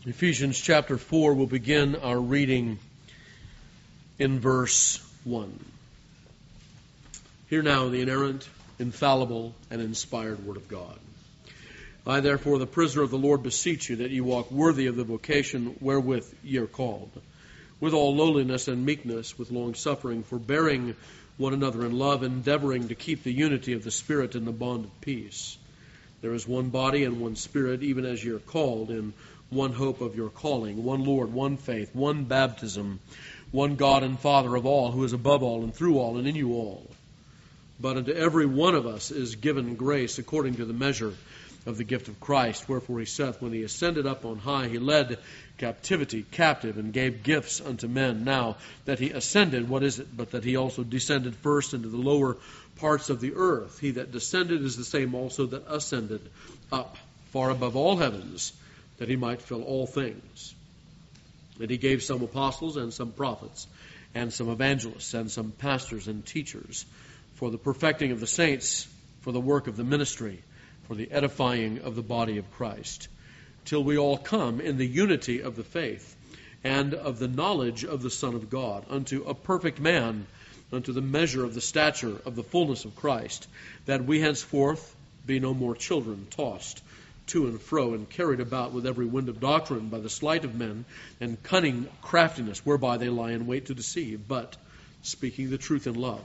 Ephesians chapter 4 will begin our reading in verse 1. Hear now the inerrant, infallible, and inspired Word of God. I, therefore, the prisoner of the Lord, beseech you that ye walk worthy of the vocation wherewith ye are called, with all lowliness and meekness, with long-suffering, forbearing one another in love, endeavoring to keep the unity of the Spirit in the bond of peace. There is one body and one Spirit, even as ye are called, in one hope of your calling, one Lord, one faith, one baptism, one God and Father of all, who is above all and through all and in you all. But unto every one of us is given grace according to the measure of the gift of Christ. Wherefore he saith, when he ascended up on high, he led captivity captive and gave gifts unto men. Now that he ascended, what is it but that he also descended first into the lower parts of the earth? He that descended is the same also that ascended up far above all heavens, that he might fill all things. And he gave some apostles and some prophets and some evangelists and some pastors and teachers for the perfecting of the saints, for the work of the ministry, for the edifying of the body of Christ, till we all come in the unity of the faith and of the knowledge of the Son of God, unto a perfect man, unto the measure of the stature of the fullness of Christ, that we henceforth be no more children, tossed to and fro, and carried about with every wind of doctrine by the sleight of men and cunning craftiness, whereby they lie in wait to deceive, but, speaking the truth in love,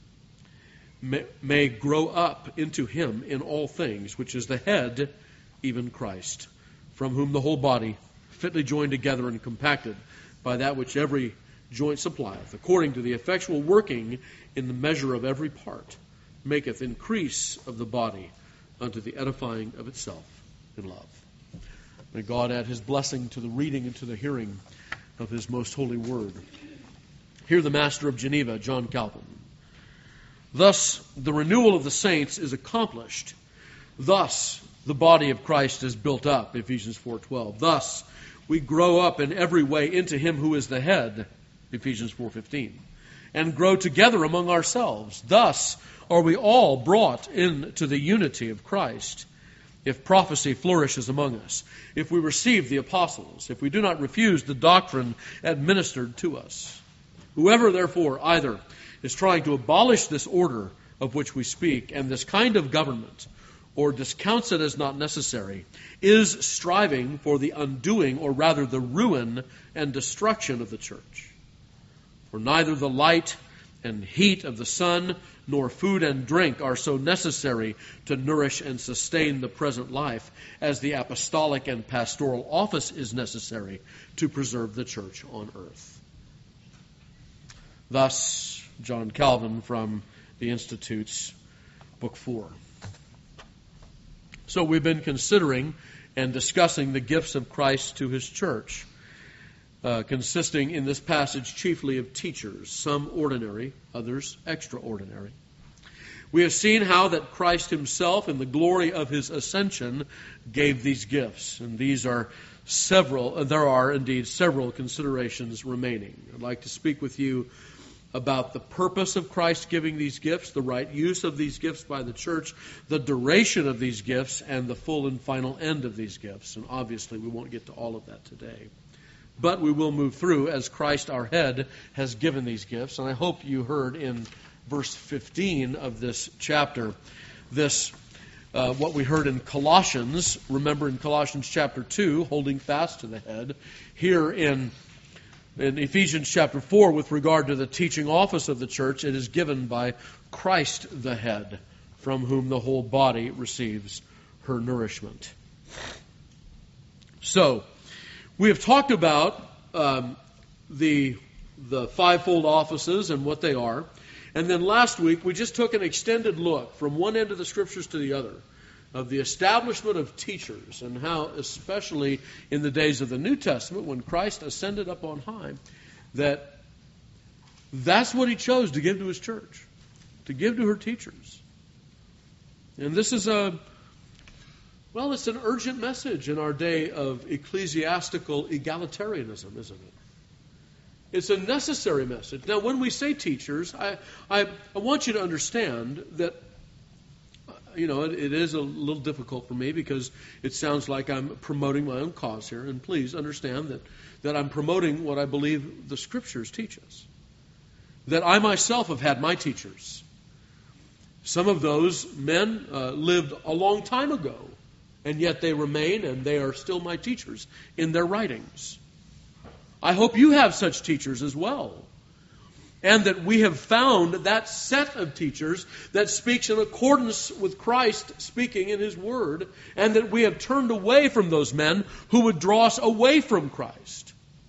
may grow up into him in all things, which is the head, even Christ, from whom the whole body, fitly joined together and compacted by that which every joint supplieth, according to the effectual working in the measure of every part, maketh increase of the body unto the edifying of itself in love. May God add his blessing to the reading and to the hearing of his most holy word. Hear the Master of Geneva, John Calvin. Thus the renewal of the saints is accomplished. Thus the body of Christ is built up, Ephesians 4:12. Thus we grow up in every way into him who is the head, Ephesians 4:15, and grow together among ourselves. Thus are we all brought into the unity of Christ. If prophecy flourishes among us, if we receive the apostles, if we do not refuse the doctrine administered to us. Whoever, therefore, either is trying to abolish this order of which we speak and this kind of government, or discounts it as not necessary, is striving for the undoing, or rather the ruin and destruction of the church. For neither the light and heat of the sun, nor food and drink are so necessary to nourish and sustain the present life as the apostolic and pastoral office is necessary to preserve the church on earth. Thus, John Calvin from the Institutes, Book 4. So we've been considering and discussing the gifts of Christ to his church, consisting in this passage chiefly of teachers, some ordinary, others extraordinary. We have seen how that Christ himself, in the glory of his ascension, gave these gifts. And these are there are indeed several considerations remaining. I'd like to speak with you about the purpose of Christ giving these gifts, the right use of these gifts by the church, the duration of these gifts, and the full and final end of these gifts. And obviously we won't get to all of that today. But we will move through as Christ, our head, has given these gifts. And I hope you heard in verse 15 of this chapter, what we heard in Colossians. Remember in Colossians chapter 2, holding fast to the head. Here in Ephesians chapter 4, with regard to the teaching office of the church, it is given by Christ the head, from whom the whole body receives her nourishment. So, we have talked about the fivefold offices and what they are. And then last week, we just took an extended look from one end of the Scriptures to the other of the establishment of teachers and how, especially in the days of the New Testament, when Christ ascended up on high, that's what he chose to give to his church, to give to her teachers. And this is it's an urgent message in our day of ecclesiastical egalitarianism, isn't it? It's a necessary message. Now, when we say teachers, I want you to understand that it is a little difficult for me because it sounds like I'm promoting my own cause here. And please understand that I'm promoting what I believe the Scriptures teach us. That I myself have had my teachers. Some of those men lived a long time ago, and yet they remain, and they are still my teachers in their writings. I hope you have such teachers as well. And that we have found that set of teachers that speaks in accordance with Christ speaking in His Word, and that we have turned away from those men who would draw us away from Christ.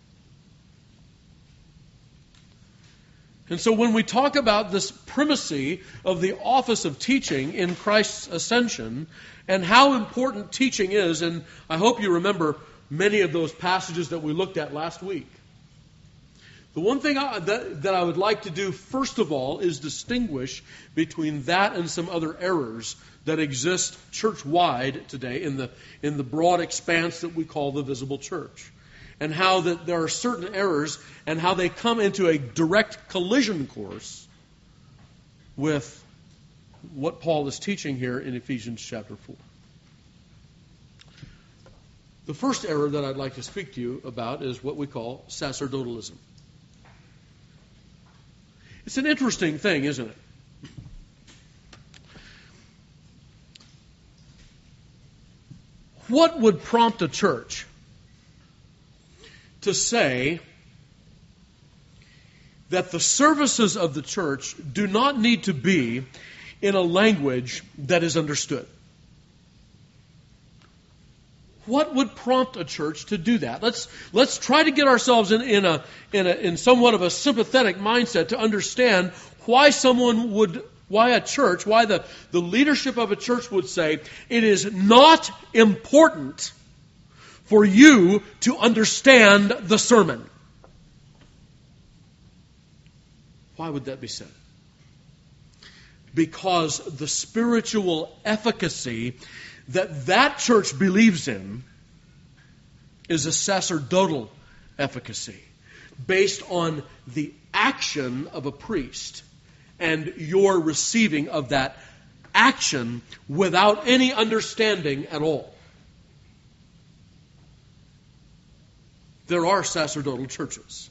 And so when we talk about this primacy of the office of teaching in Christ's ascension, and how important teaching is, and I hope you remember many of those passages that we looked at last week. The one thing that I would like to do, first of all, is distinguish between that and some other errors that exist church-wide today in the broad expanse that we call the visible church. And how that there are certain errors and how they come into a direct collision course with what Paul is teaching here in Ephesians chapter 4. The first error that I'd like to speak to you about is what we call sacerdotalism. It's an interesting thing, isn't it? What would prompt a church to say that the services of the church do not need to be in a language that is understood? What would prompt a church to do that? Let's try to get ourselves in somewhat of a sympathetic mindset to understand why the leadership of a church would say it is not important for you to understand the sermon. Why would that be said? Because the spiritual efficacy that church believes in is a sacerdotal efficacy based on the action of a priest and your receiving of that action without any understanding at all. There are sacerdotal churches.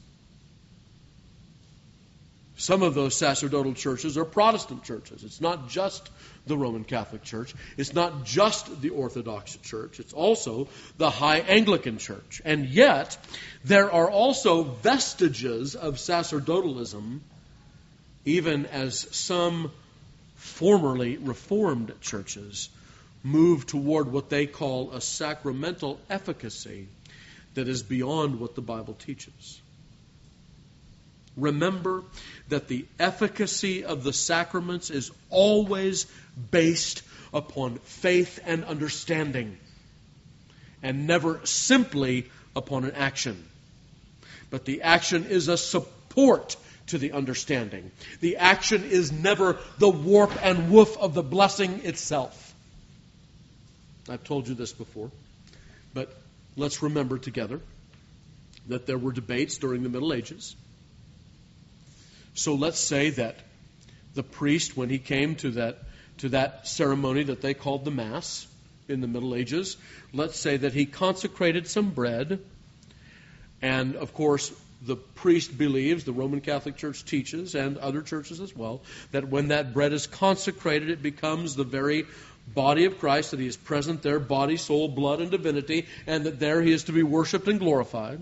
Some of those sacerdotal churches are Protestant churches. It's not just the Roman Catholic Church. It's not just the Orthodox Church. It's also the High Anglican Church. And yet, there are also vestiges of sacerdotalism, even as some formerly Reformed churches move toward what they call a sacramental efficacy that is beyond what the Bible teaches. Remember that the efficacy of the sacraments is always based upon faith and understanding, and never simply upon an action. But the action is a support to the understanding. The action is never the warp and woof of the blessing itself. I've told you this before, but let's remember together that there were debates during the Middle Ages. So let's say that the priest, when he came to that ceremony that they called the Mass in the Middle Ages, let's say that he consecrated some bread. And, of course, the priest believes, the Roman Catholic Church teaches, and other churches as well, that when that bread is consecrated, it becomes the very body of Christ, that He is present there, body, soul, blood, and divinity, and that there He is to be worshipped and glorified.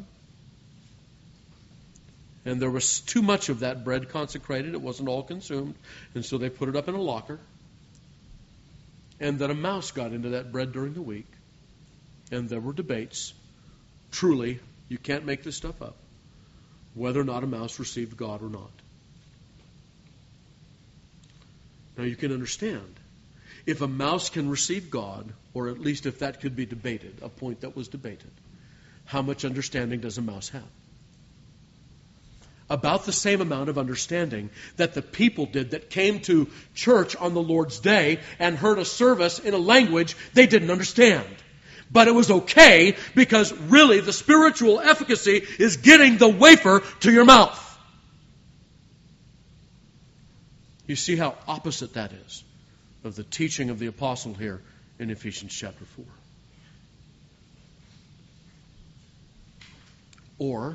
And there was too much of that bread consecrated. It wasn't all consumed. And so they put it up in a locker. And then a mouse got into that bread during the week. And there were debates. Truly, you can't make this stuff up. Whether or not a mouse received God or not. Now you can understand. If a mouse can receive God, or at least if that could be debated, a point that was debated, how much understanding does a mouse have? About the same amount of understanding that the people did that came to church on the Lord's Day and heard a service in a language they didn't understand. But it was okay because really the spiritual efficacy is getting the wafer to your mouth. You see how opposite that is of the teaching of the apostle here in Ephesians chapter 4. Or,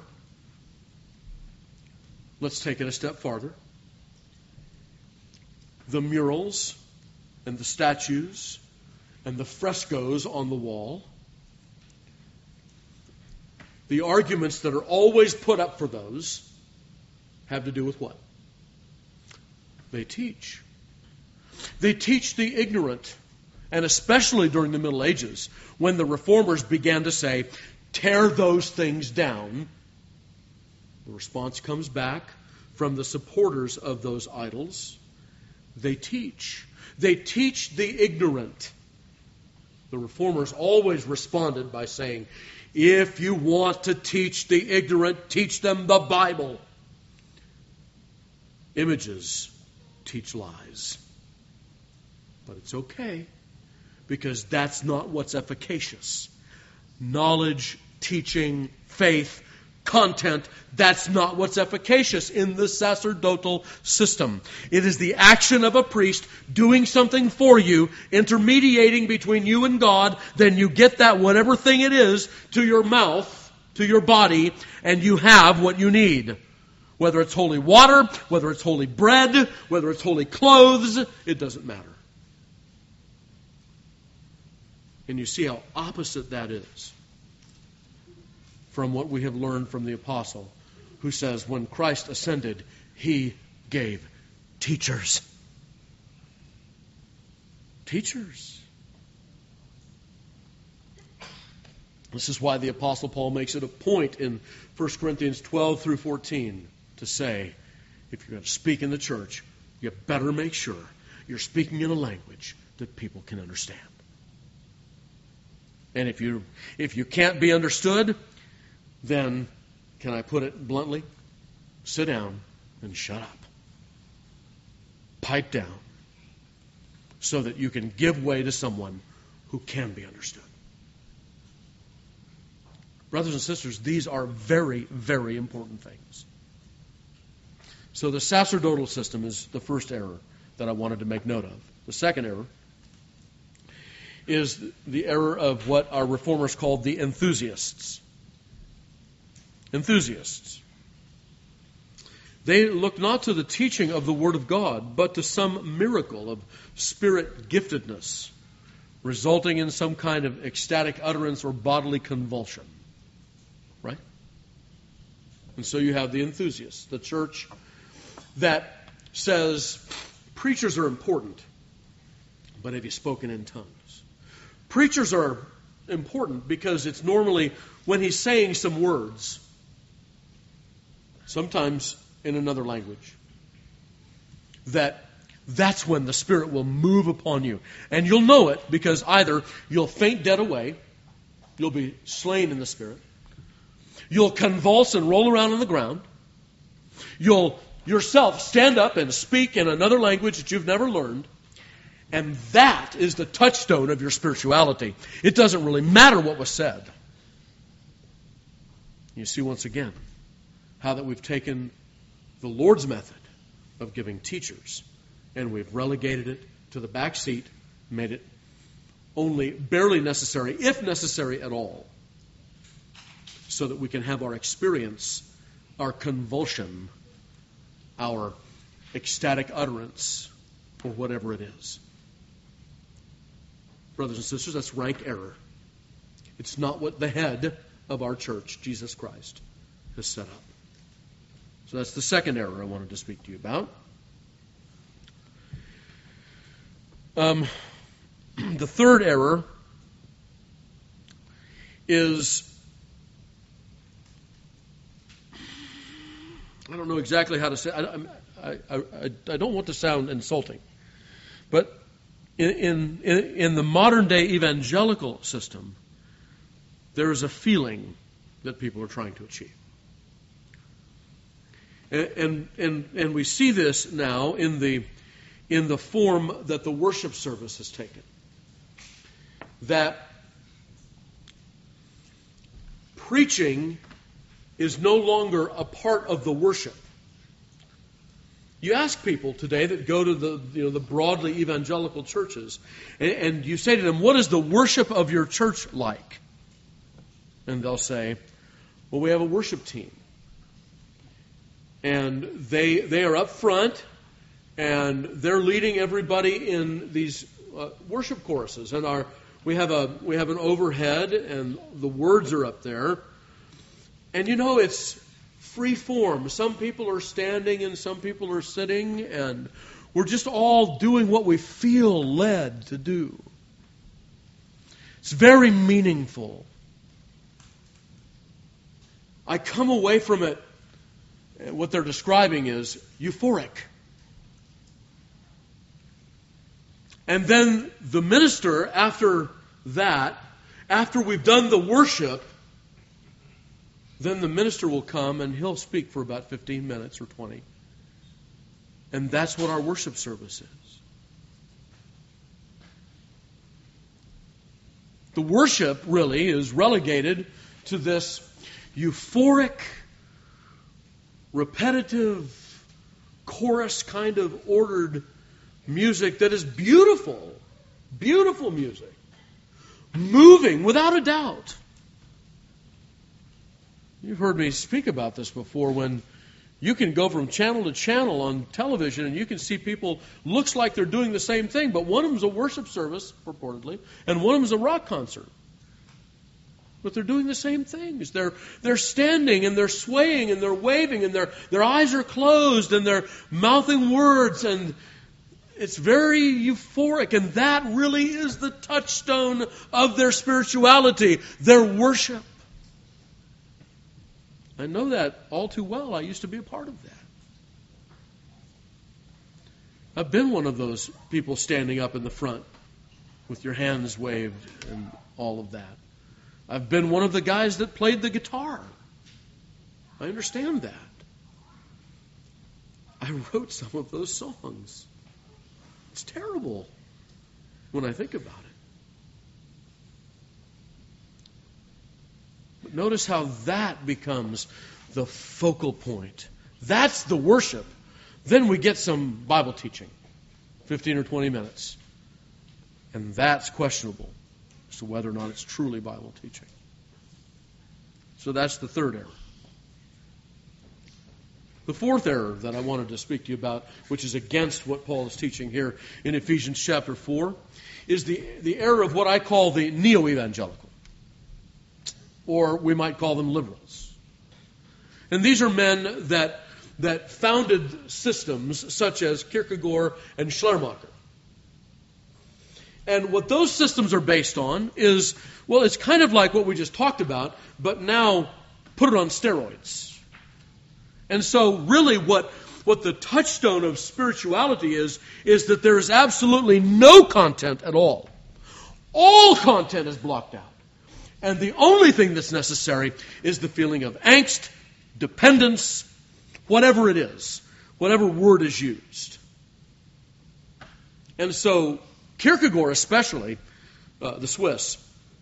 let's take it a step farther. The murals and the statues and the frescoes on the wall, the arguments that are always put up for those have to do with what? They teach. They teach the ignorant, and especially during the Middle Ages, when the reformers began to say, tear those things down. The response comes back from the supporters of those idols. They teach. They teach the ignorant. The reformers always responded by saying, if you want to teach the ignorant, teach them the Bible. Images teach lies. But it's okay, because that's not what's efficacious. Knowledge, teaching, faith, content, that's not what's efficacious in the sacerdotal system. It is the action of a priest doing something for you, intermediating between you and God. Then you get that whatever thing it is to your mouth, to your body, and you have what you need. Whether it's holy water, whether it's holy bread, whether it's holy clothes, it doesn't matter. And you see how opposite that is from what we have learned from the apostle, who says when Christ ascended, he gave teachers. Teachers. This is why the apostle Paul makes it a point in 1 Corinthians 12 through 14 to say, if you're going to speak in the church, you better make sure you're speaking in a language that people can understand. And if you can't be understood, then, can I put it bluntly? Sit down and shut up. Pipe down so that you can give way to someone who can be understood. Brothers and sisters, these are very, very important things. So the sacerdotal system is the first error that I wanted to make note of. The second error is the error of what our reformers called the enthusiasts. Enthusiasts. They look not to the teaching of the Word of God, but to some miracle of spirit giftedness, resulting in some kind of ecstatic utterance or bodily convulsion. Right? And so you have the enthusiasts, the church that says preachers are important, but have you spoken in tongues? Preachers are important because it's normally when he's saying some words, sometimes in another language, that's when the Spirit will move upon you. And you'll know it because either you'll faint dead away, you'll be slain in the Spirit, you'll convulse and roll around on the ground, you'll yourself stand up and speak in another language that you've never learned, and that is the touchstone of your spirituality. It doesn't really matter what was said. You see once again how that we've taken the Lord's method of giving teachers and we've relegated it to the back seat, made it only barely necessary, if necessary at all, so that we can have our experience, our convulsion, our ecstatic utterance, or whatever it is. Brothers and sisters, that's rank error. It's not what the head of our church, Jesus Christ, has set up. So that's the second error I wanted to speak to you about. The third error is, I don't know exactly how to say it. I don't want to sound insulting, but in the modern day evangelical system, there is a feeling that people are trying to achieve. And we see this now in the form that the worship service has taken. That preaching is no longer a part of the worship. You ask people today that go to the broadly evangelical churches, and you say to them, what is the worship of your church like? And they'll say, well, we have a worship team. And they are up front, and they're leading everybody in these worship choruses. And we have an overhead, and the words are up there. And it's free form. Some people are standing and some people are sitting, and we're just all doing what we feel led to do. It's very meaningful. I come away from it, what they're describing is euphoric. And then the minister, after we've done the worship, then the minister will come and he'll speak for about 15 minutes or 20. And that's what our worship service is. The worship really is relegated to this euphoric, repetitive, chorus kind of ordered music that is beautiful, beautiful music, moving without a doubt. You've heard me speak about this before, when you can go from channel to channel on television and you can see people, looks like they're doing the same thing, but one of them is a worship service, purportedly, and one of them is a rock concert. But they're doing the same things. They're standing and they're swaying and they're waving and their eyes are closed and they're mouthing words, and it's very euphoric, and that really is the touchstone of their spirituality, their worship. I know that all too well. I used to be a part of that. I've been one of those people standing up in the front with your hands waved and all of that. I've been one of the guys that played the guitar. I understand that. I wrote some of those songs. It's terrible when I think about it. But notice how that becomes the focal point. That's the worship. Then we get some Bible teaching, 15 or 20 minutes. And that's questionable as to whether or not it's truly Bible teaching. So that's the third error. The fourth error that I wanted to speak to you about, which is against what Paul is teaching here in Ephesians chapter 4, is the error of what I call the neo-evangelical. Or we might call them liberals. And these are men that founded systems such as Kierkegaard and Schleiermacher. And what those systems are based on is, well, it's kind of like what we just talked about, but now put it on steroids. And so really what the touchstone of spirituality is that there is absolutely no content at all. All content is blocked out. And the only thing that's necessary is the feeling of angst, dependence, whatever it is, whatever word is used. And so Kierkegaard especially, the Swiss,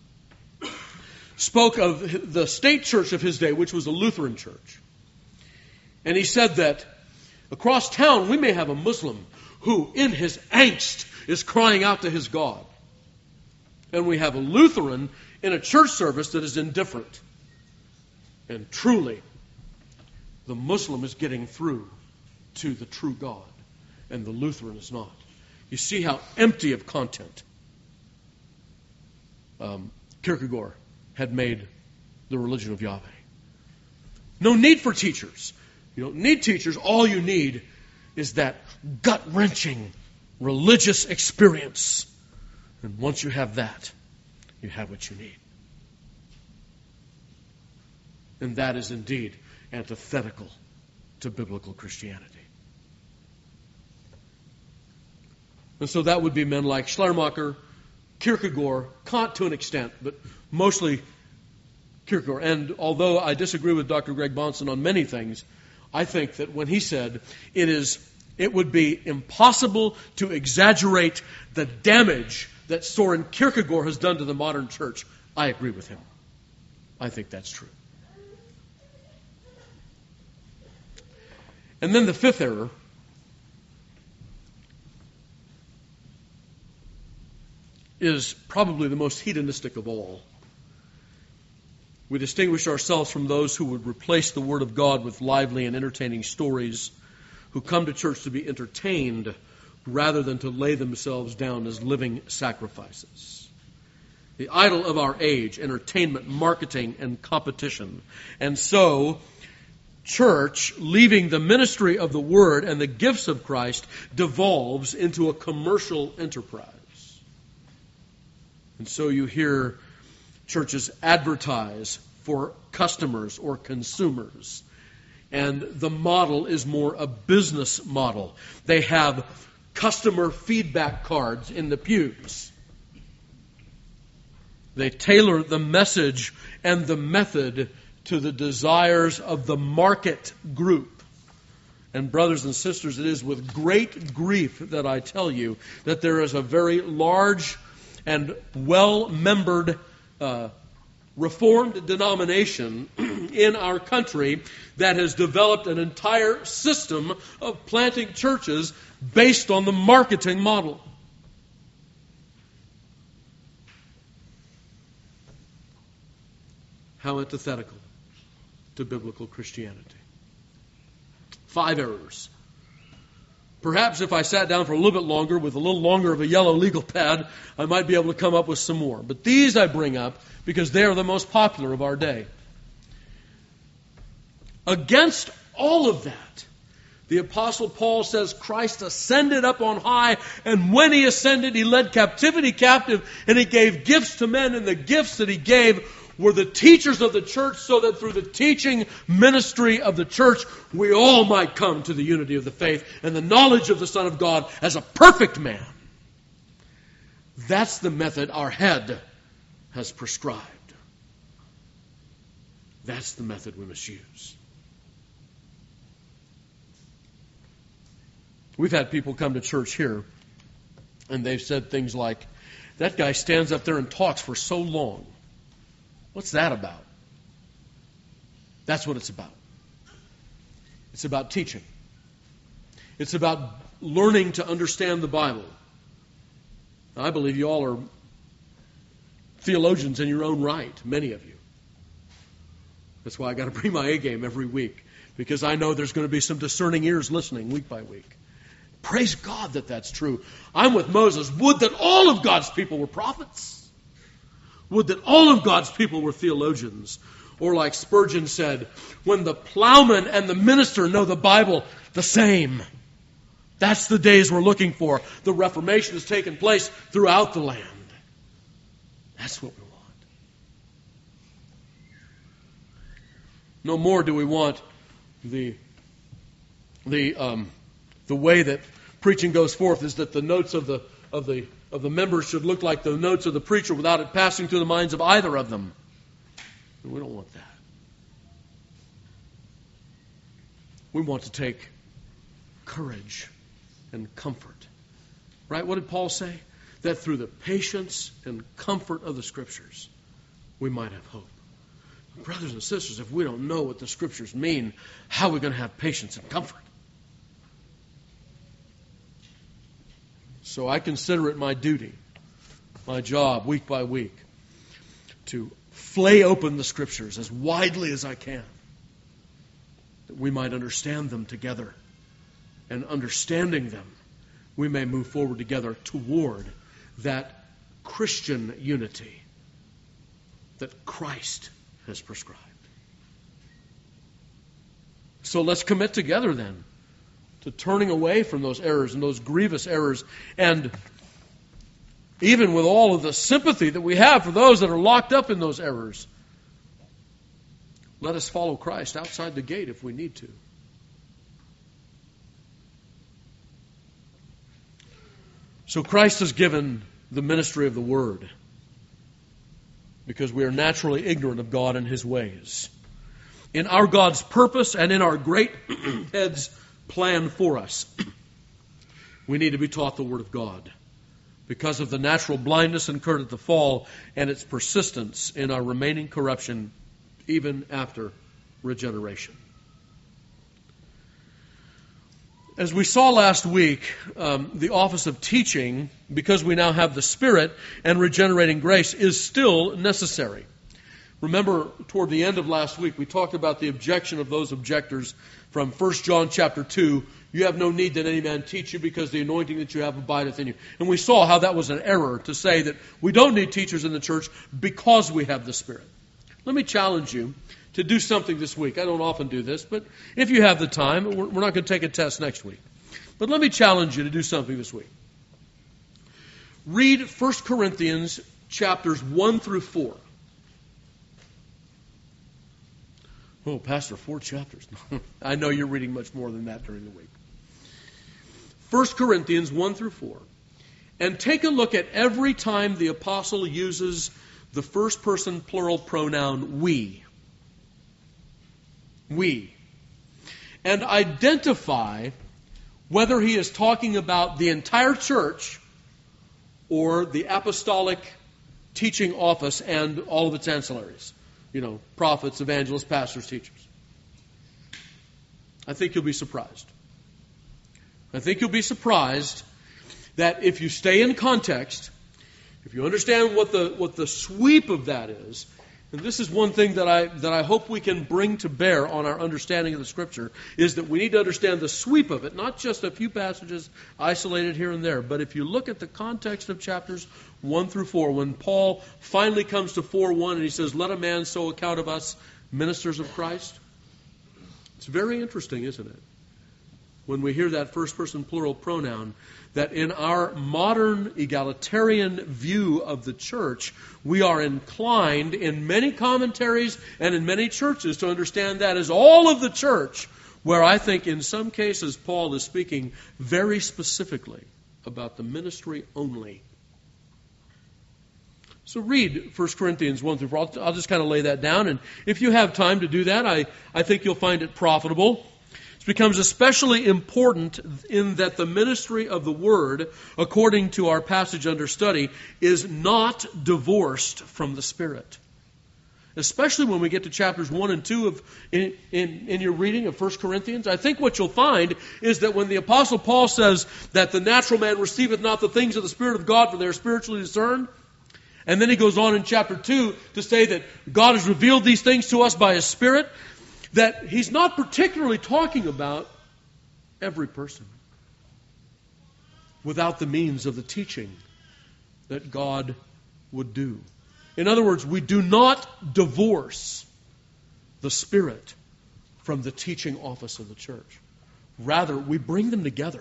spoke of the state church of his day, which was a Lutheran church. And he said that across town we may have a Muslim who in his angst is crying out to his God. And we have a Lutheran in a church service that is indifferent. And truly, the Muslim is getting through to the true God, and the Lutheran is not. You see how empty of content Kierkegaard had made the religion of Yahweh. No need for teachers. You don't need teachers. All you need is that gut-wrenching religious experience. And once you have that, you have what you need. And that is indeed antithetical to biblical Christianity. And so that would be men like Schleiermacher, Kierkegaard, Kant to an extent, but mostly Kierkegaard. And although I disagree with Dr. Greg Bahnsen on many things, I think that when he said it would be impossible to exaggerate the damage that Soren Kierkegaard has done to the modern church, I agree with him. I think that's true. And then the fifth error is probably the most hedonistic of all. We distinguish ourselves from those who would replace the Word of God with lively and entertaining stories, who come to church to be entertained rather than to lay themselves down as living sacrifices. The idol of our age, entertainment, marketing, and competition. And so, church, leaving the ministry of the Word and the gifts of Christ, devolves into a commercial enterprise. And so you hear churches advertise for customers or consumers. And the model is more a business model. They have customer feedback cards in the pews. They tailor the message and the method to the desires of the market group. And brothers and sisters, it is with great grief that I tell you that there is a very large and well-membered Reformed denomination in our country that has developed an entire system of planting churches based on the marketing model. How antithetical to biblical Christianity. 5 errors. Perhaps if I sat down for a little bit longer with a little longer of a yellow legal pad, I might be able to come up with some more. But these I bring up because they are the most popular of our day. Against all of that, the Apostle Paul says Christ ascended up on high, and when He ascended, He led captivity captive, and He gave gifts to men, and the gifts that He gave were the teachers of the church, so that through the teaching ministry of the church, we all might come to the unity of the faith and the knowledge of the Son of God as a perfect man. That's the method our head has prescribed. That's the method we must use. We've had people come to church here, and they've said things like, that guy stands up there and talks for so long. What's that about? That's what it's about. It's about teaching. It's about learning to understand the Bible. I believe you all are theologians in your own right, many of you. That's why I got to bring my A game every week, because I know there's going to be some discerning ears listening week by week. Praise God that that's true. I'm with Moses. Would that all of God's people were prophets. Would that all of God's people were theologians. Or like Spurgeon said, when the plowman and the minister know the Bible the same. That's the days we're looking for. The Reformation has taken place throughout the land. That's what we want. No more do we want the way that preaching goes forth is that the notes of the members should look like the notes of the preacher without it passing through the minds of either of them. We don't want that. We want to take courage and comfort. Right? What did Paul say? That through the patience and comfort of the Scriptures, we might have hope. Brothers and sisters, if we don't know what the Scriptures mean, how are we going to have patience and comfort? So I consider it my duty, my job, week by week, to flay open the Scriptures as widely as I can, that we might understand them together. And understanding them, we may move forward together toward that Christian unity that Christ has prescribed. So let's commit together then to turning away from those errors and those grievous errors, and even with all of the sympathy that we have for those that are locked up in those errors, let us follow Christ outside the gate if we need to. So Christ has given the ministry of the Word because we are naturally ignorant of God and His ways. In our God's purpose and in our great Head's plan for us, we need to be taught the Word of God because of the natural blindness incurred at the fall and its persistence in our remaining corruption even after regeneration. as we saw last week, the office of teaching, because we now have the Spirit and regenerating grace, is still necessary. Remember, toward the end of last week, we talked about the objection of those objectors from 1 John chapter 2. You have no need that any man teach you, because the anointing that you have abideth in you. And we saw how that was an error to say that we don't need teachers in the church because we have the Spirit. Let me challenge you to do something this week. I don't often do this, but if you have the time, we're not going to take a test next week. But let me challenge you to do something this week. Read 1 Corinthians chapters 1 through 4. Oh, Pastor, 4 chapters. I know you're reading much more than that during the week. 1 Corinthians 1 through 4. And take a look at every time the apostle uses the first person plural pronoun we. We. And identify whether he is talking about the entire church or the apostolic teaching office and all of its ancillaries. You know, prophets, evangelists, pastors, teachers. I think you'll be surprised. I think you'll be surprised that if you stay in context, if you understand what the sweep of that is, and this is one thing that I hope we can bring to bear on our understanding of the Scripture, is that we need to understand the sweep of it, not just a few passages isolated here and there, but if you look at the context of chapters 1 through 4, when Paul finally comes to 4:1 and he says, "Let a man so account of us, ministers of Christ," it's very interesting, isn't it? When we hear that first person plural pronoun, that in our modern egalitarian view of the church, we are inclined in many commentaries and in many churches to understand that as all of the church, where I think in some cases Paul is speaking very specifically about the ministry only. So read 1 Corinthians 1 through 4. I'll just kind of lay that down, and if you have time to do that, I think you'll find it profitable. It becomes especially important in that the ministry of the Word, according to our passage under study, is not divorced from the Spirit. Especially when we get to chapters 1 and 2 in your reading of 1 Corinthians. I think what you'll find is that when the Apostle Paul says that the natural man receiveth not the things of the Spirit of God, for they are spiritually discerned, and then he goes on in chapter 2 to say that God has revealed these things to us by His Spirit, that he's not particularly talking about every person without the means of the teaching that God would do. In other words, we do not divorce the Spirit from the teaching office of the church. Rather, we bring them together.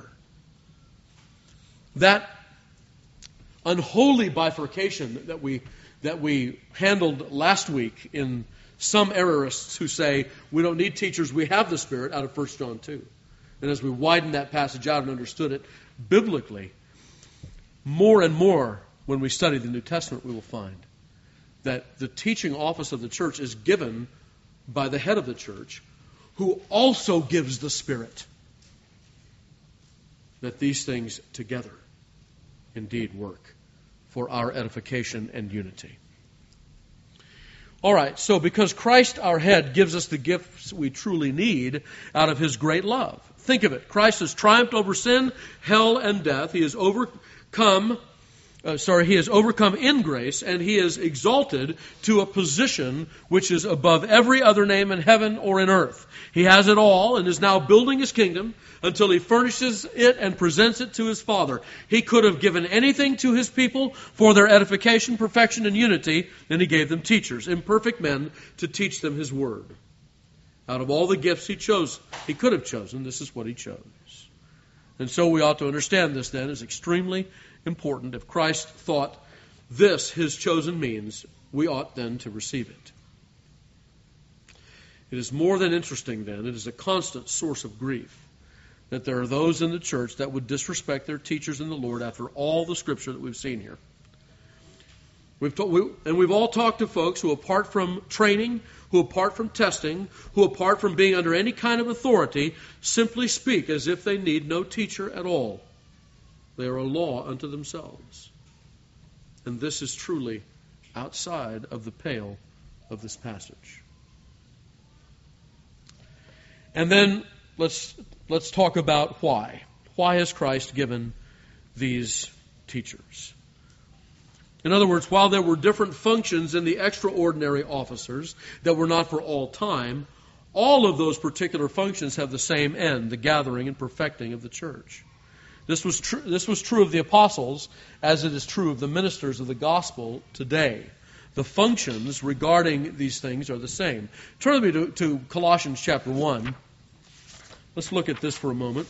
That unholy bifurcation that we handled last week in some errorists who say we don't need teachers, we have the Spirit, out of 1 John 2. And as we widen that passage out and understood it biblically, more and more when we study the New Testament, we will find that the teaching office of the church is given by the head of the church, who also gives the Spirit, that these things together indeed work for our edification and unity. All right, so because Christ, our head, gives us the gifts we truly need out of His great love. Think of it. Christ has triumphed over sin, hell, and death. He has overcome in grace, and He is exalted to a position which is above every other name in heaven or in earth. He has it all and is now building His kingdom until He furnishes it and presents it to His Father. He could have given anything to His people for their edification, perfection, and unity, and He gave them teachers, imperfect men, to teach them His word. Out of all the gifts He could have chosen, this is what He chose. And so we ought to understand this then as extremely important. If Christ thought this His chosen means, we ought then to receive it. It is more than interesting then, it is a constant source of grief that there are those in the church that would disrespect their teachers in the Lord after all the Scripture that we've seen here. We've all talked to folks who, apart from training, who, apart from testing, who, apart from being under any kind of authority, simply speak as if they need no teacher at all. They are a law unto themselves. And this is truly outside of the pale of this passage. And then let's talk about why. Why has Christ given these teachers? In other words, while there were different functions in the extraordinary officers that were not for all time, all of those particular functions have the same end, the gathering and perfecting of the church. This was true of the apostles, as it is true of the ministers of the gospel today. The functions regarding these things are the same. Turn with me to Colossians chapter 1. Let's look at this for a moment.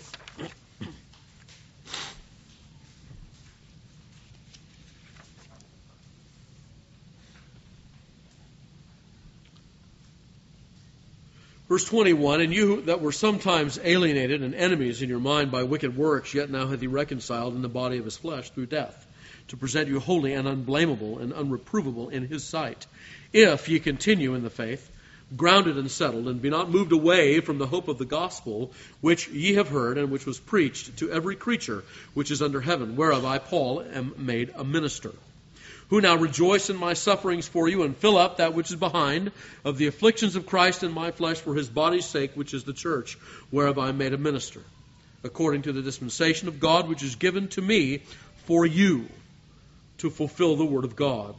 Verse 21, and you that were sometimes alienated and enemies in your mind by wicked works, yet now hath he reconciled in the body of his flesh through death, to present you holy and unblameable and unreprovable in his sight. If ye continue in the faith, grounded and settled, and be not moved away from the hope of the gospel, which ye have heard, and which was preached to every creature which is under heaven, whereof I, Paul, am made a minister. Who now rejoice in my sufferings for you, and fill up that which is behind of the afflictions of Christ in my flesh for his body's sake, which is the church, whereof I am made a minister, according to the dispensation of God, which is given to me for you, to fulfill the word of God.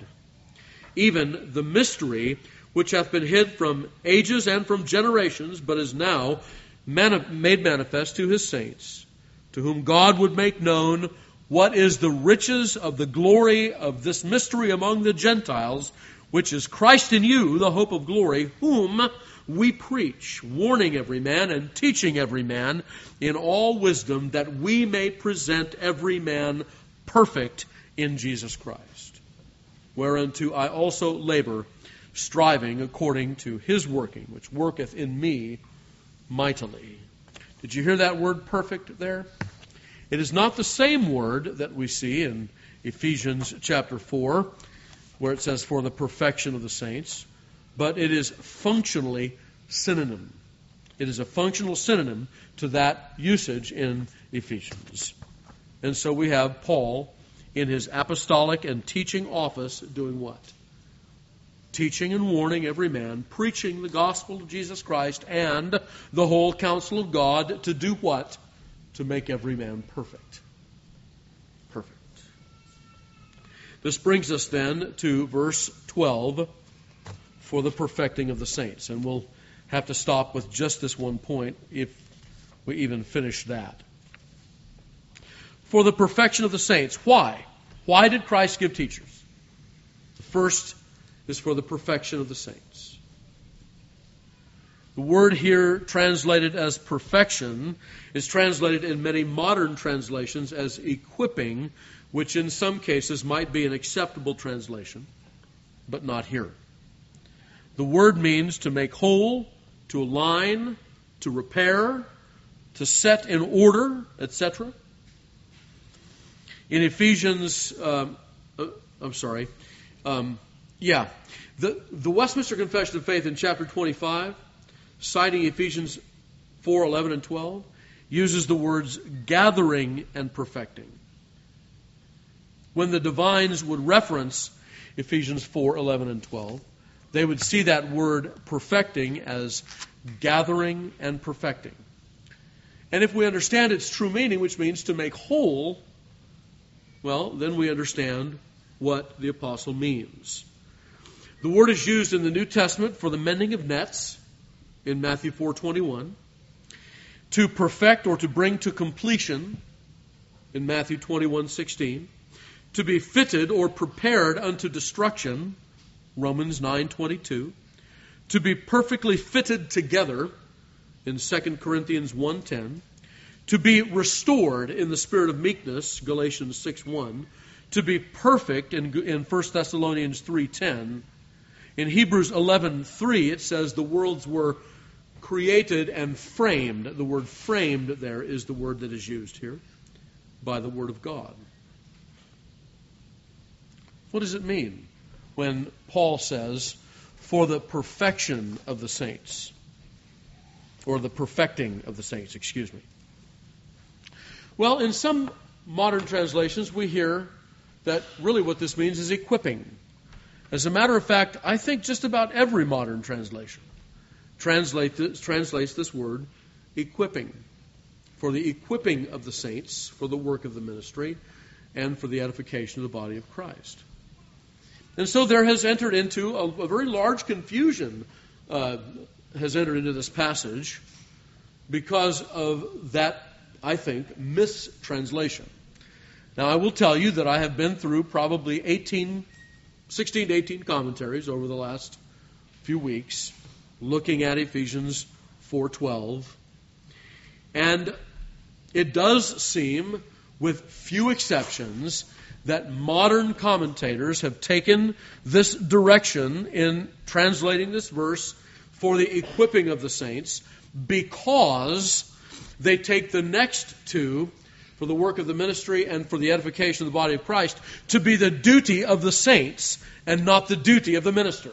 Even the mystery which hath been hid from ages and from generations, but is now made manifest to his saints, to whom God would make known what is the riches of the glory of this mystery among the Gentiles, which is Christ in you, the hope of glory, whom we preach, warning every man and teaching every man in all wisdom, that we may present every man perfect in Jesus Christ. Whereunto I also labor, striving according to his working, which worketh in me mightily. Did you hear that word perfect there? It is not the same word that we see in Ephesians chapter 4, where it says for the perfection of the saints, but it is functionally synonym. It is a functional synonym to that usage in Ephesians. And so we have Paul in his apostolic and teaching office doing what? Teaching and warning every man, preaching the gospel of Jesus Christ and the whole counsel of God to do what? To make every man perfect. Perfect. This brings us then to verse 12, for the perfecting of the saints. And we'll have to stop with just this one point if we even finish that. For the perfection of the saints. Why? Why did Christ give teachers? The first is for the perfection of the saints. The word here translated as perfection is translated in many modern translations as equipping, which in some cases might be an acceptable translation, but not here. The word means to make whole, to align, to repair, to set in order, etc. In Ephesians, the Westminster Confession of Faith in chapter 25, citing Ephesians 4:11 and 12, uses the words gathering and perfecting. When the divines would reference Ephesians 4:11 and 12, they would see that word perfecting as gathering and perfecting. And if we understand its true meaning, which means to make whole, well, then we understand what the apostle means. The word is used in the New Testament for the mending of nets, in Matthew 4:21, to perfect or to bring to completion in Matthew 21:16, to be fitted or prepared unto destruction, Romans 9:22, to be perfectly fitted together in 2 Corinthians 1:10, to be restored in the spirit of meekness, Galatians 6:1, to be perfect in 1 Thessalonians 3:10. In Hebrews 11:3 it says the worlds were created and framed. The word framed there is the word that is used here by the Word of God. What does it mean when Paul says, for the perfection of the saints? Or the perfecting of the saints, excuse me. Well, in some modern translations we hear that really what this means is equipping. As a matter of fact, I think just about every modern translation translates this word equipping. For the equipping of the saints, for the work of the ministry, and for the edification of the body of Christ. And so there has entered into a very large confusion has entered into this passage because of that, I think, mistranslation. Now, I will tell you that I have been through probably 16 to 18 commentaries over the last few weeks, looking at Ephesians 4:12. And it does seem, with few exceptions, that modern commentators have taken this direction in translating this verse for the equipping of the saints because they take the next two, for the work of the ministry and for the edification of the body of Christ, to be the duty of the saints and not the duty of the minister.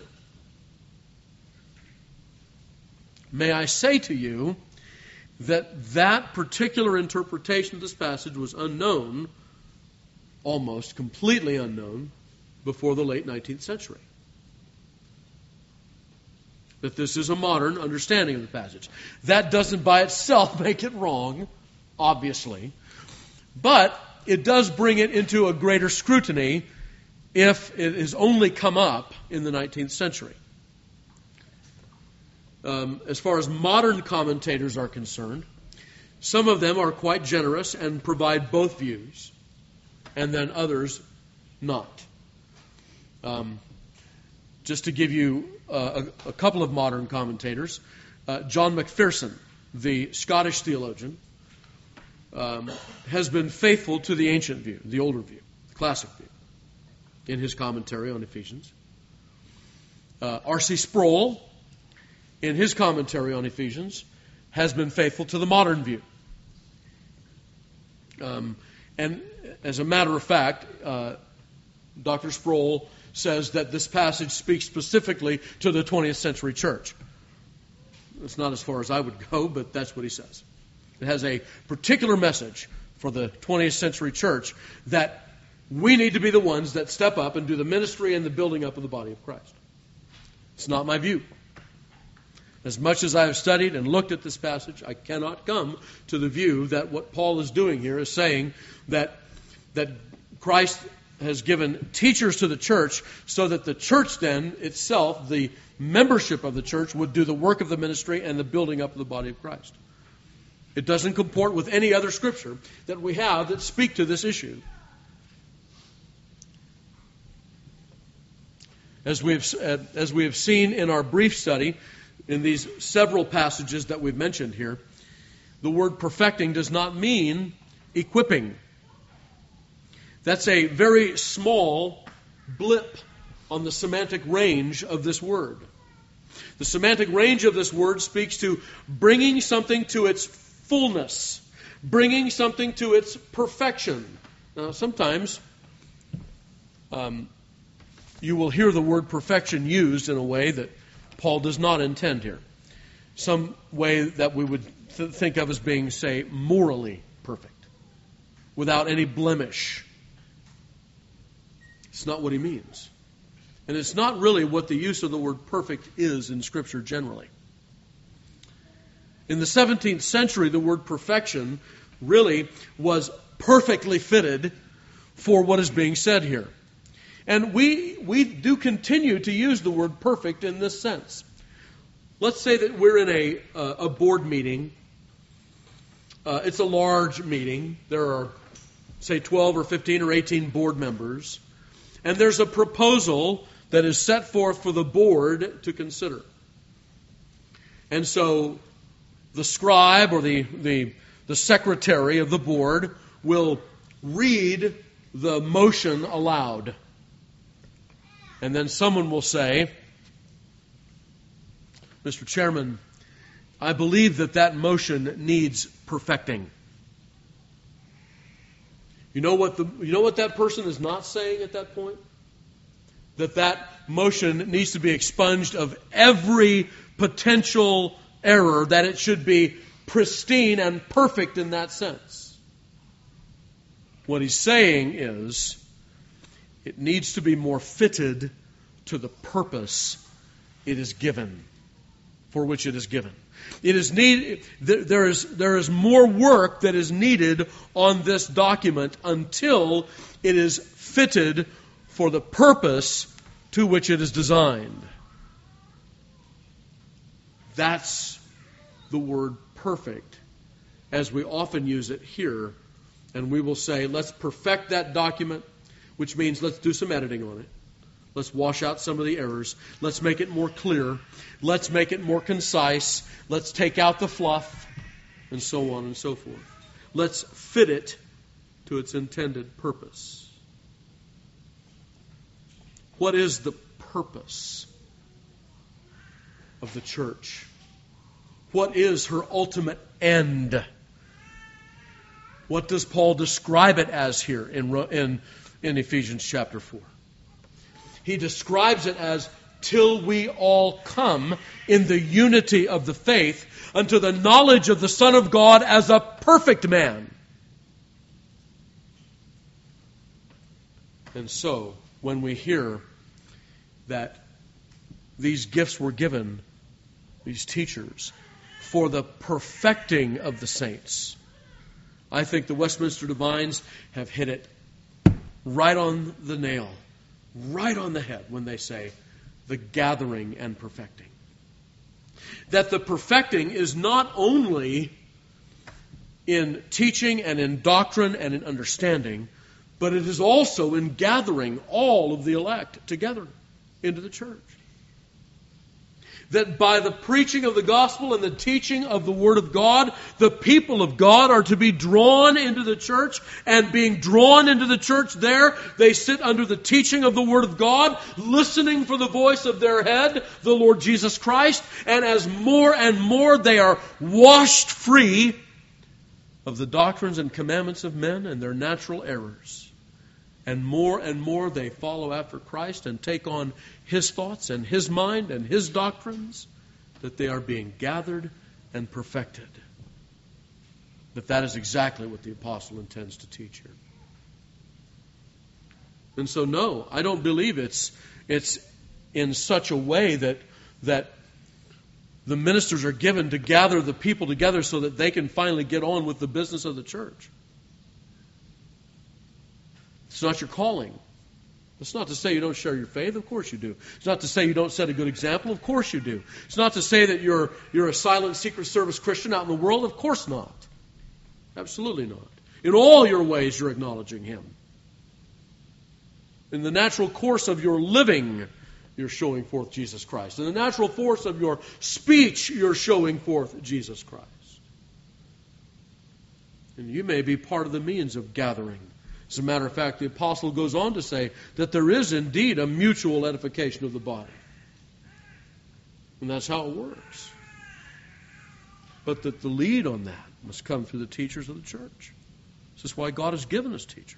May I say to you that particular interpretation of this passage was unknown, almost completely unknown, before the late 19th century. That this is a modern understanding of the passage. That doesn't by itself make it wrong, obviously, but it does bring it into a greater scrutiny if it has only come up in the 19th century. As far as modern commentators are concerned, some of them are quite generous and provide both views, and then others not. Just to give you a couple of modern commentators, John Macpherson, the Scottish theologian, has been faithful to the ancient view, the older view, the classic view, in his commentary on Ephesians. R.C. Sproul, in his commentary on Ephesians, has been faithful to the modern view. And as a matter of fact, Dr. Sproul says that this passage speaks specifically to the 20th century church. It's not as far as I would go, but that's what he says. It has a particular message for the 20th century church that we need to be the ones that step up and do the ministry and the building up of the body of Christ. It's not my view. As much as I have studied and looked at this passage, I cannot come to the view that what Paul is doing here is saying that Christ has given teachers to the church so that the church then itself, the membership of the church, would do the work of the ministry and the building up of the body of Christ. It doesn't comport with any other scripture that we have that speak to this issue. As we have seen in our brief study, in these several passages that we've mentioned here, the word perfecting does not mean equipping. That's a very small blip on the semantic range of this word. The semantic range of this word speaks to bringing something to its fullness, bringing something to its perfection. Now, sometimes you will hear the word perfection used in a way that Paul does not intend here. Some way that we would think of as being, say, morally perfect, without any blemish. It's not what he means. And it's not really what the use of the word perfect is in Scripture generally. In the 17th century, the word perfection really was perfectly fitted for what is being said here. And we do continue to use the word perfect in this sense. Let's say that we're in a board meeting. It's a large meeting. There are, say, 12 or 15 or 18 board members. And there's a proposal that is set forth for the board to consider. And so the scribe or the secretary of the board will read the motion aloud. And then someone will say, Mr. Chairman, I believe that motion needs perfecting. You know what that person is not saying at that point? That motion needs to be expunged of every potential error, that it should be pristine and perfect in that sense. What he's saying is, it needs to be more fitted to the purpose it is given. for which it is given. It is there is more work that is needed on this document until it is fitted for the purpose to which it is designed. That's the word perfect, as we often use it here. And we will say, let's perfect that document, which means let's do some editing on it. Let's wash out some of the errors. Let's make it more clear. Let's make it more concise. Let's take out the fluff, and so on and so forth. Let's fit it to its intended purpose. What is the purpose of the church? What is her ultimate end? What does Paul describe it as here in Ephesians chapter 4? He describes it as, till we all come in the unity of the faith unto the knowledge of the Son of God as a perfect man. And so, when we hear that these gifts were given, these teachers, for the perfecting of the saints, I think the Westminster Divines have hit it right on the nail, right on the head when they say the gathering and perfecting. That the perfecting is not only in teaching and in doctrine and in understanding, but it is also in gathering all of the elect together into the church. That by the preaching of the gospel and the teaching of the Word of God, the people of God are to be drawn into the church, and being drawn into the church there, they sit under the teaching of the Word of God, listening for the voice of their head, the Lord Jesus Christ, and as more and more they are washed free of the doctrines and commandments of men and their natural errors. And more they follow after Christ and take on His thoughts and His mind and His doctrines, that they are being gathered and perfected. That is exactly what the apostle intends to teach here. And so, no, I don't believe it's in such a way that the ministers are given to gather the people together so that they can finally get on with the business of the church. It's not your calling. It's not to say you don't share your faith. Of course you do. It's not to say you don't set a good example. Of course you do. It's not to say that you're a silent Secret Service Christian out in the world. Of course not. Absolutely not. In all your ways you're acknowledging Him. In the natural course of your living, you're showing forth Jesus Christ. In the natural force of your speech, you're showing forth Jesus Christ. And you may be part of the means of gathering. As a matter of fact, the apostle goes on to say that there is indeed a mutual edification of the body. And that's how it works. But that the lead on that must come through the teachers of the church. This is why God has given us teachers.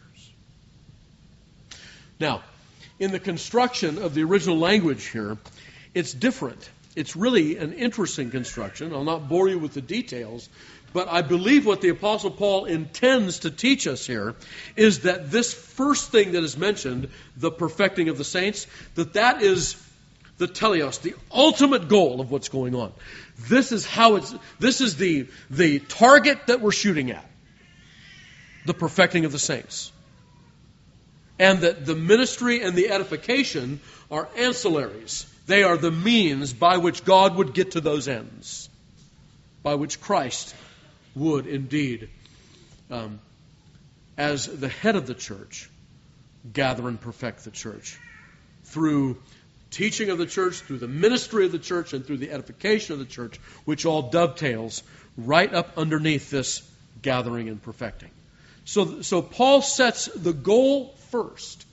Now, in the construction of the original language here, it's different. It's really an interesting construction. I'll not bore you with the details, but I believe what the Apostle Paul intends to teach us here is that this first thing that is mentioned, the perfecting of the saints, that is the teleos, the ultimate goal of what's going on. This is the target that we're shooting at, the perfecting of the saints. And that the ministry and the edification are ancillaries. They are the means by which God would get to those ends, by which Christ would indeed, as the head of the church, gather and perfect the church through teaching of the church, through the ministry of the church, and through the edification of the church, which all dovetails right up underneath this gathering and perfecting. So Paul sets the goal first,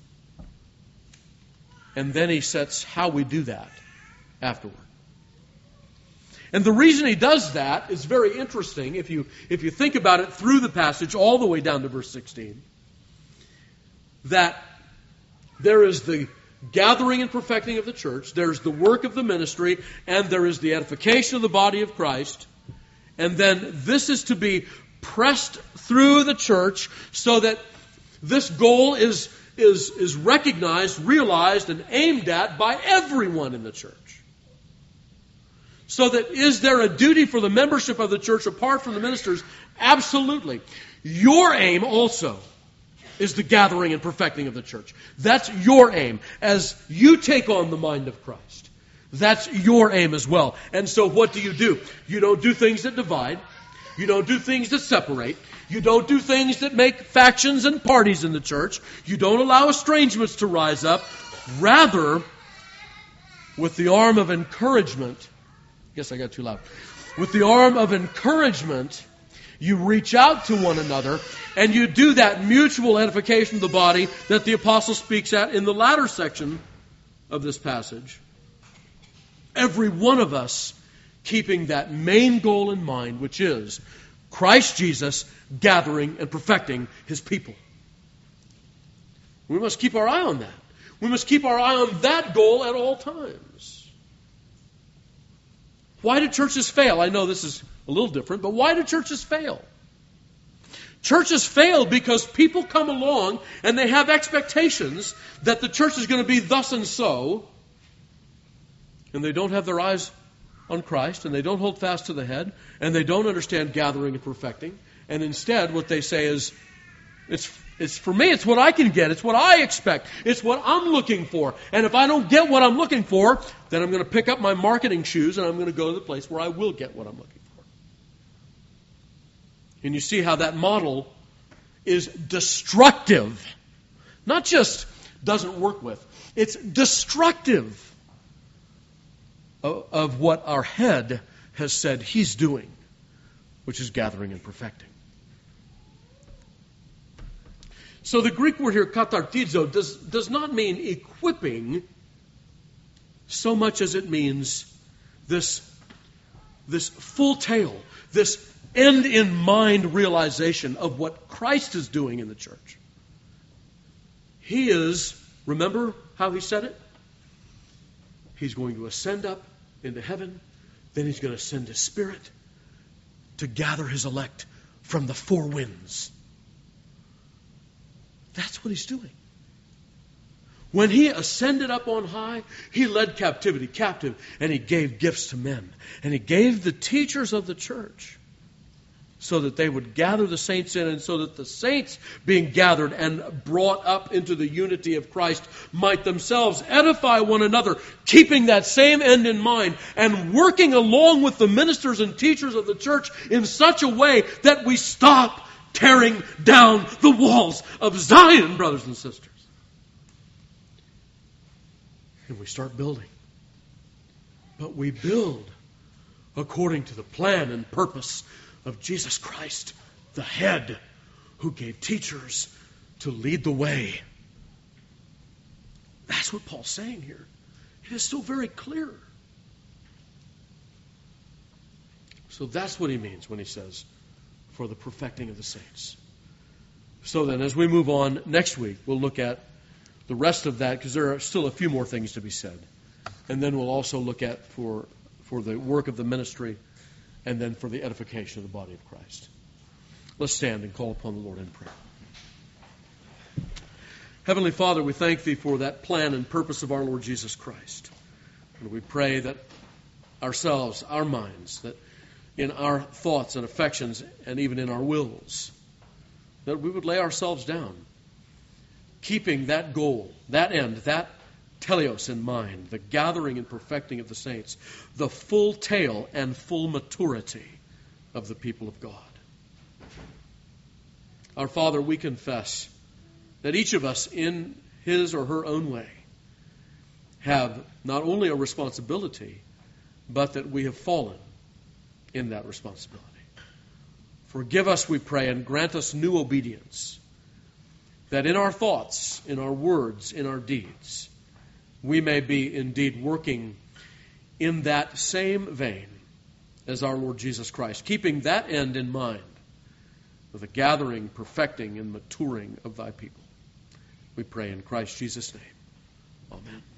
and then he sets how we do that afterward. And the reason he does that is very interesting if you think about it through the passage all the way down to verse 16. That there is the gathering and perfecting of the church, there's the work of the ministry, and there is the edification of the body of Christ. And then this is to be pressed through the church so that this goal is recognized, realized, and aimed at by everyone in the church. So that is there a duty for the membership of the church apart from the ministers? Absolutely. Your aim also is the gathering and perfecting of the church. That's your aim as you take on the mind of Christ. That's your aim as well. And so what do? You don't do things that divide. You don't do things that separate. You don't do things that make factions and parties in the church. You don't allow estrangements to rise up. Rather, with the arm of encouragement, I got too loud. With the arm of encouragement, you reach out to one another, and you do that mutual edification of the body that the apostle speaks at in the latter section of this passage. Every one of us keeping that main goal in mind, which is Christ Jesus gathering and perfecting His people. We must keep our eye on that. We must keep our eye on that goal at all times. Why do churches fail? I know this is a little different, but why do churches fail? Churches fail because people come along and they have expectations that the church is going to be thus and so, and they don't have their eyes on Christ, and they don't hold fast to the head, and they don't understand gathering and perfecting, and instead what they say is, it's for me, it's what I can get, it's what I expect, it's what I'm looking for. And if I don't get what I'm looking for, then I'm going to pick up my marketing shoes and I'm going to go to the place where I will get what I'm looking for. And you see how that model is destructive. Not just doesn't work with, it's destructive of what our head has said He's doing, which is gathering and perfecting. So the Greek word here, katartizo, does not mean equipping so much as it means this full tale, this end-in-mind realization of what Christ is doing in the church. He is, remember how He said it? He's going to ascend up into heaven, then He's going to send His Spirit to gather His elect from the four winds. That's what He's doing. When He ascended up on high, He led captivity captive, and He gave gifts to men. And He gave the teachers of the church so that they would gather the saints in, and so that the saints being gathered and brought up into the unity of Christ might themselves edify one another, keeping that same end in mind and working along with the ministers and teachers of the church in such a way that we stop tearing down the walls of Zion, brothers and sisters. And we start building. But we build according to the plan and purpose of Jesus Christ, the head, who gave teachers to lead the way. That's what Paul's saying here. It is so very clear. So that's what he means when he says, for the perfecting of the saints. So then, as we move on next week, we'll look at the rest of that, because there are still a few more things to be said. And then we'll also look at for the work of the ministry, and then for the edification of the body of Christ. Let's stand and call upon the Lord in prayer. Heavenly Father, we thank Thee for that plan and purpose of our Lord Jesus Christ. And we pray that ourselves, our minds, that in our thoughts and affections, and even in our wills, that we would lay ourselves down, keeping that goal, that end, that teleos in mind, the gathering and perfecting of the saints, the full tale and full maturity of the people of God. Our Father, we confess that each of us in his or her own way have not only a responsibility, but that we have fallen in that responsibility. Forgive us, we pray, and grant us new obedience, that in our thoughts, in our words, in our deeds, we may be indeed working in that same vein as our Lord Jesus Christ, keeping that end in mind with the gathering, perfecting, and maturing of Thy people. We pray in Christ Jesus' name. Amen.